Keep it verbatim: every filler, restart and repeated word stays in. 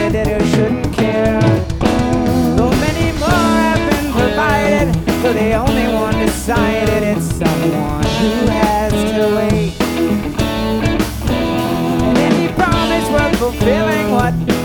decided that you shouldn't care. Though many more have been provided, so the only one decided it's someone who has to wait. And any promise worth fulfilling, what